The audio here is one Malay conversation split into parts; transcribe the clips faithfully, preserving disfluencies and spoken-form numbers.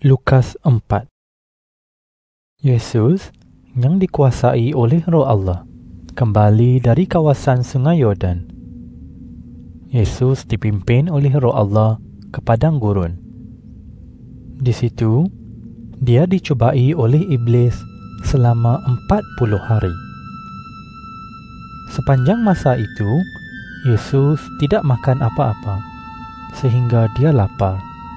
Lukas empat. Yesus yang dikuasai oleh Roh Allah kembali dari kawasan Sungai Yordan. Yesus dipimpin oleh Roh Allah ke padang gurun. Di situ, dia dicubai oleh iblis selama empat puluh hari. Sepanjang masa itu, Yesus tidak makan apa-apa, sehingga dia lapar.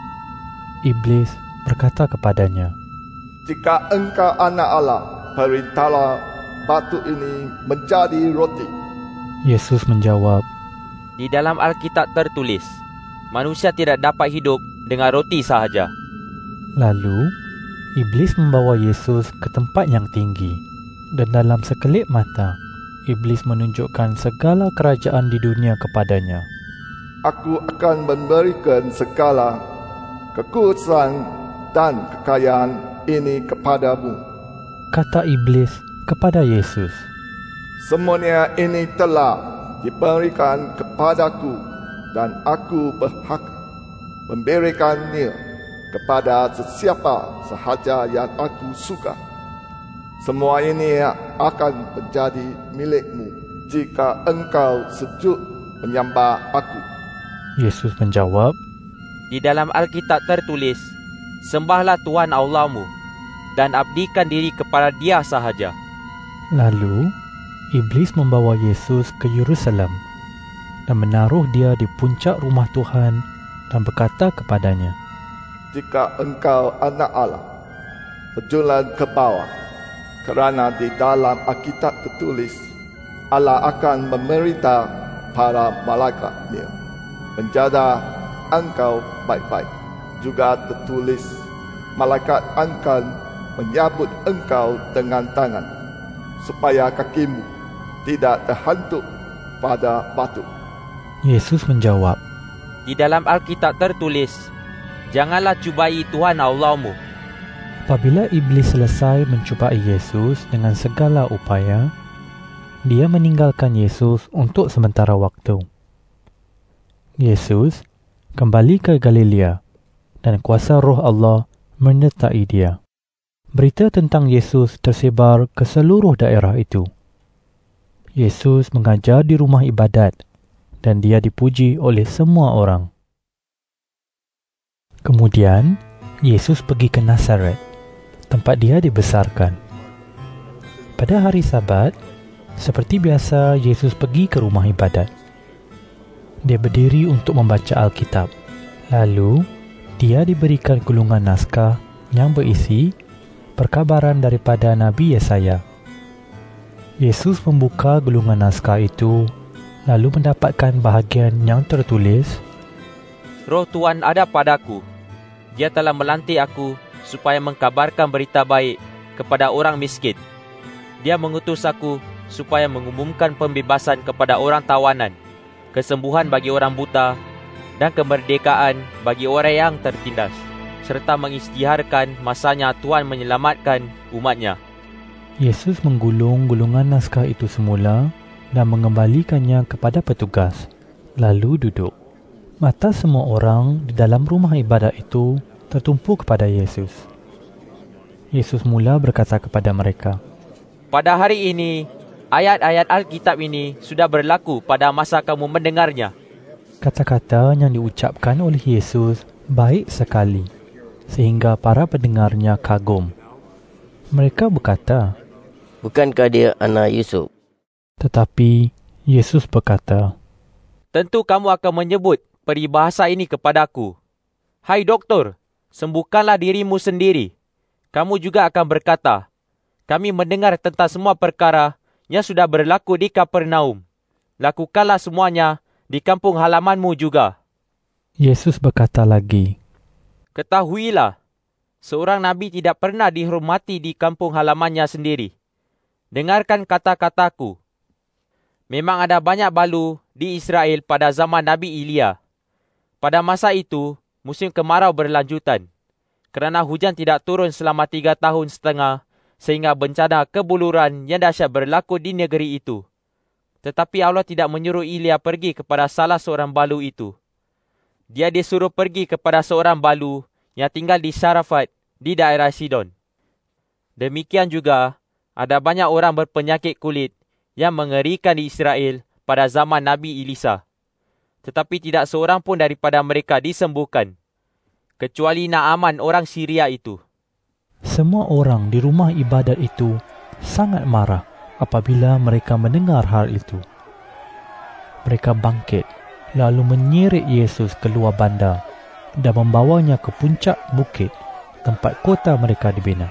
Iblis berkata kepadanya, "Jika engkau anak Allah, perintahlah batu ini menjadi roti." Yesus menjawab, Di dalam Alkitab tertulis, manusia tidak dapat hidup dengan roti sahaja. Lalu, iblis membawa Yesus ke tempat yang tinggi, dan dalam sekelip mata, iblis menunjukkan segala kerajaan di dunia kepadanya. "Aku akan memberikan segala kekuasaan dan kekayaan ini kepadamu," kata iblis kepada Yesus. "Semuanya ini telah diberikan kepadaku, dan aku berhak memberikannya kepada sesiapa sahaja yang aku suka. Semua ini akan menjadi milikmu jika engkau sujud menyembah aku." Yesus menjawab, Di dalam Alkitab tertulis, sembahlah Tuhan Allahmu dan abdikan diri kepada Dia sahaja. Lalu, iblis membawa Yesus ke Yerusalem dan menaruh dia di puncak rumah Tuhan dan berkata kepadanya, "Jika engkau anak Allah, berjalan ke bawah, kerana di dalam Alkitab tertulis, Allah akan memerintah para malaikat-Nya menjaga engkau baik-baik. Juga tertulis, malaikat akan menyambut engkau dengan tangan, supaya kakimu tidak terhantuk pada batu." Yesus menjawab, Di dalam Alkitab tertulis, janganlah cubai Tuhan Allahmu. apabila iblis selesai mencubai Yesus dengan segala upaya, dia meninggalkan Yesus untuk sementara waktu. Yesus kembali ke Galilea dan kuasa Roh Allah menyertai dia. Berita tentang Yesus tersebar ke seluruh daerah itu. Yesus mengajar di rumah ibadat dan dia dipuji oleh semua orang. Kemudian, Yesus pergi ke Nazaret, tempat dia dibesarkan. Pada hari Sabat, seperti biasa, Yesus pergi ke rumah ibadat. Dia berdiri untuk membaca Alkitab. Lalu, dia diberikan gulungan naskah yang berisi perkabaran daripada Nabi Yesaya. Yesus membuka gulungan naskah itu, lalu mendapatkan bahagian yang tertulis, Roh Tuhan ada padaku. Dia telah melantik aku supaya mengkabarkan berita baik kepada orang miskin. Dia mengutus aku supaya mengumumkan pembebasan kepada orang tawanan, kesembuhan bagi orang buta, dan kemerdekaan bagi orang yang tertindas, serta mengisytiharkan masanya Tuhan menyelamatkan umatnya. Yesus menggulung gulungan naskah itu semula dan mengembalikannya kepada petugas, lalu duduk. Mata semua orang di dalam rumah ibadat itu tertumpu kepada Yesus. Yesus mula berkata kepada mereka, Pada hari ini, ayat-ayat Alkitab ini sudah berlaku pada masa kamu mendengarnya. Kata-kata yang diucapkan oleh Yesus baik sekali, sehingga para pendengarnya kagum. Mereka berkata, Bukankah dia anak Yusuf? Tetapi Yesus berkata, Tentu kamu akan menyebut peribahasa ini kepadaku. Hai doktor, sembuhkanlah dirimu sendiri. Kamu juga akan berkata, kami mendengar tentang semua perkara yang sudah berlaku di Kapernaum. Lakukanlah semuanya di kampung halamanmu juga. Yesus berkata lagi, Ketahuilah, seorang nabi tidak pernah dihormati di kampung halamannya sendiri. Dengarkan kata-kataku. Memang ada banyak balu di Israel pada zaman Nabi Elia. Pada masa itu, musim kemarau berlanjutan. Kerana hujan tidak turun selama tiga tahun setengah, sehingga bencana kebuluran yang dahsyat berlaku di negeri itu. Tetapi Allah tidak menyuruh Elia pergi kepada salah seorang balu itu. Dia disuruh pergi kepada seorang balu yang tinggal di Sarafat di daerah Sidon. Demikian juga, ada banyak orang berpenyakit kulit yang mengerikan di Israel pada zaman Nabi Elisa. Tetapi tidak seorang pun daripada mereka disembuhkan, kecuali Naaman orang Syria itu. Semua orang di rumah ibadat itu sangat marah apabila mereka mendengar hal itu. Mereka bangkit, lalu menyeret Yesus keluar bandar dan membawanya ke puncak bukit tempat kota mereka dibina.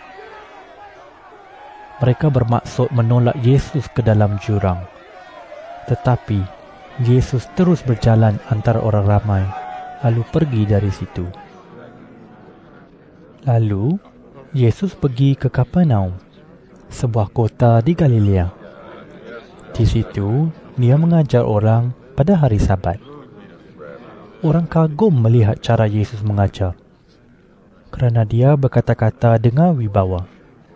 Mereka bermaksud menolak Yesus ke dalam jurang. Tetapi Yesus terus berjalan antara orang ramai, lalu pergi dari situ. Lalu Yesus pergi ke Kapernaum, sebuah kota di Galilea. Di situ dia mengajar orang pada hari Sabat. Orang kagum melihat cara Yesus mengajar, kerana dia berkata-kata dengan wibawa.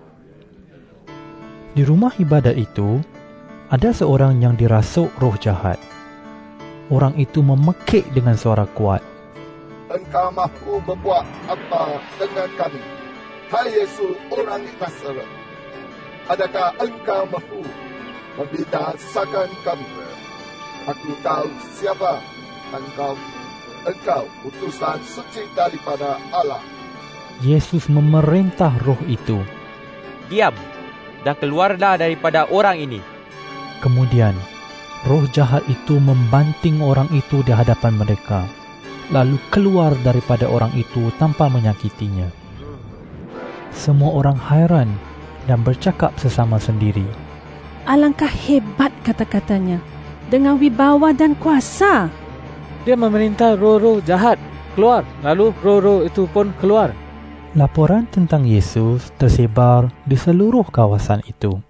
Di rumah ibadat itu, ada seorang yang dirasuk roh jahat. Orang itu memekik dengan suara kuat, Engkau mahu membuat apa dengan kami, hai Yesus orang Nazaret? Adakah engkau mahu membinasakan kami? Aku tahu siapa engkau. Engkau utusan suci daripada Allah. Yesus memerintah roh itu, Diam dan keluarlah daripada orang ini. Kemudian, roh jahat itu membanting orang itu di hadapan mereka, lalu keluar daripada orang itu tanpa menyakitinya. Semua orang hairan dan bercakap sesama sendiri, Alangkah hebat kata-katanya, dengan wibawa dan kuasa. Dia memerintah roh-roh jahat keluar, lalu roh-roh itu pun keluar. Laporan tentang Yesus tersebar di seluruh kawasan itu.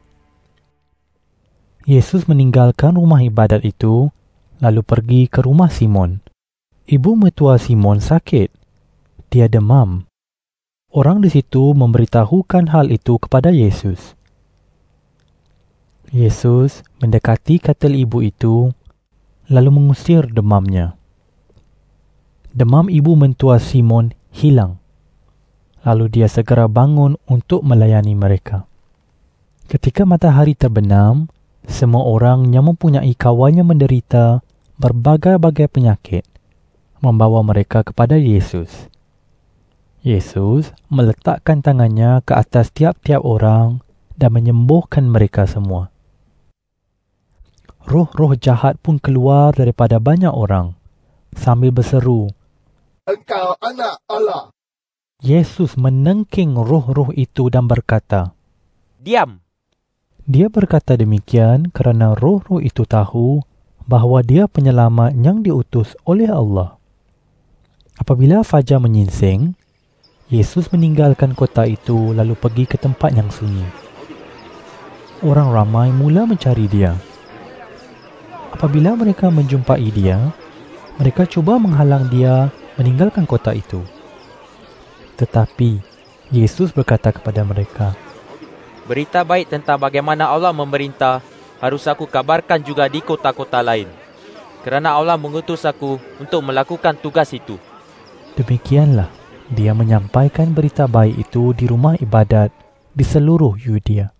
Yesus meninggalkan rumah ibadat itu, lalu pergi ke rumah Simon. Ibu mertua Simon sakit. Dia demam. Orang di situ memberitahukan hal itu kepada Yesus. Yesus mendekati katil ibu itu, lalu mengusir demamnya. Demam ibu mentua Simon hilang. Lalu dia segera bangun untuk melayani mereka. Ketika matahari terbenam, semua orang yang mempunyai kawannya menderita berbagai-bagai penyakit membawa mereka kepada Yesus. Yesus meletakkan tangannya ke atas tiap-tiap orang dan menyembuhkan mereka semua. Roh-roh jahat pun keluar daripada banyak orang sambil berseru, Engkau anak Allah. Yesus menengking roh-roh itu dan berkata, Diam. Dia berkata demikian kerana roh-roh itu tahu bahawa dia penyelamat yang diutus oleh Allah. Apabila fajar menyingsing, Yesus meninggalkan kota itu lalu pergi ke tempat yang sunyi. Orang ramai mula mencari dia. Apabila mereka menjumpai dia, mereka cuba menghalang dia meninggalkan kota itu. Tetapi Yesus berkata kepada mereka, Berita baik tentang bagaimana Allah memerintah harus aku kabarkan juga di kota-kota lain, kerana Allah mengutus aku untuk melakukan tugas itu. Demikianlah dia menyampaikan berita baik itu di rumah ibadat di seluruh Yudea.